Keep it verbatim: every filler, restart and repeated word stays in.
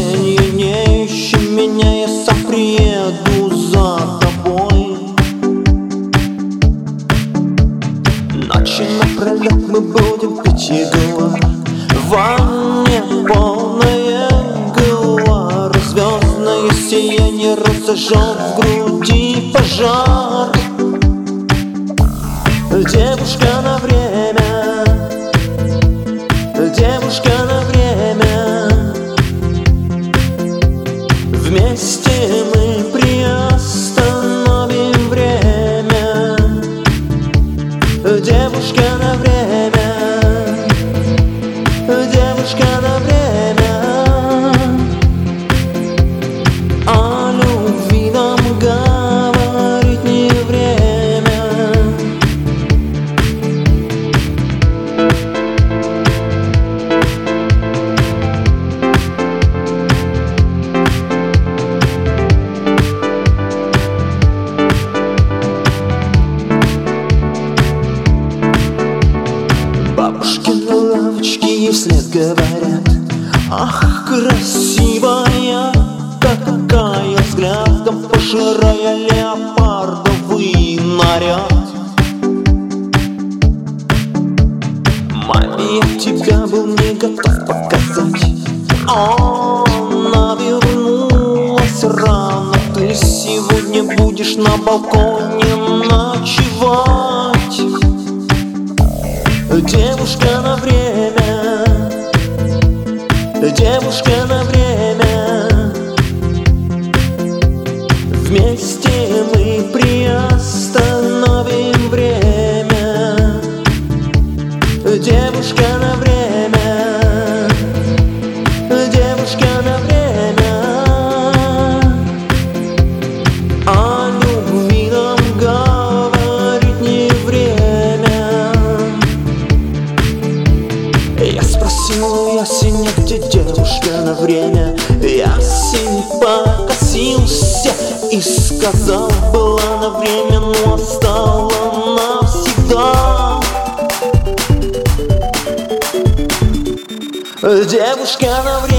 воскресенье, не ищи меня, я сам приеду за тобой. Ночи напролет мы будем пить Егор, в ванне полная гуар. Звездное сияние разожжет в груди пожар. Девушка на время, девушка на время, вместе мы приостановим время. Девушка на время, девушка на время, о любви нам говорить не время. Бабушки на лавочке ей вслед говорят: ах, красивая какая, взглядом пожирая леопардовый наряд. Маме я тебя был не готов показать, она вернулась рано. Ты сегодня будешь на балконе ночевать. Девушка на время, девушка на время, вместе мы приостановим время. Девушка на время, девушка на время, о любви нам говорить не время. Я спросил у ясеня, где девушка на время. Ясень покосился и сказал: была на время, но стала навсегда. Девушка на время.